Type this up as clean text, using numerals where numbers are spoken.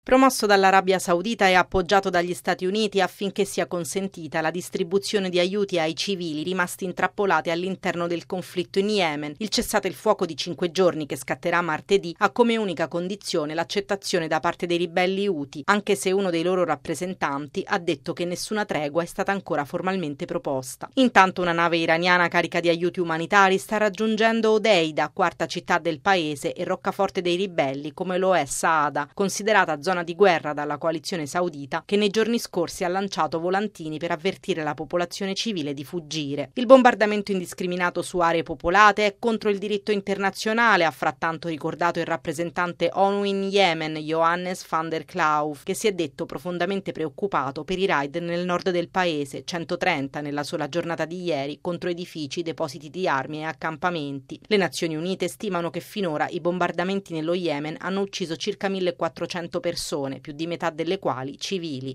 promosso dall'Arabia Saudita e appoggiato dagli Stati Uniti affinché sia consentita la distribuzione di aiuti ai civili rimasti intrappolati all'interno del conflitto in Yemen. Il cessate il fuoco di 5 giorni che scatterà martedì ha come unica condizione l'accettazione da parte dei ribelli Houthi, anche se uno dei loro rappresentanti ha detto che nessuna tregua è stata ancora formalmente proposta. Intanto una nave iraniana carica di aiuti umanitari sta raggiungendo Hodeida, quarta città del paese e roccaforte dei ribelli, come lo è Saada, considerata zona di guerra dalla coalizione saudita, che nei giorni scorsi ha lanciato volantini per avvertire la popolazione civile di fuggire. Il bombardamento indiscriminato su aree popolate è contro il diritto internazionale, ha frattanto ricordato il rappresentante ONU in Yemen, Johannes van der Klauw, che si è detto profondamente preoccupato per i raid nel nord del paese, 130 nella sola giornata di ieri, contro edifici, depositi di armi e accampamenti. Le Nazioni Unite stimano che finora i bombardamenti nello Yemen hanno ucciso circa 1.400 persone, più di metà delle quali civili.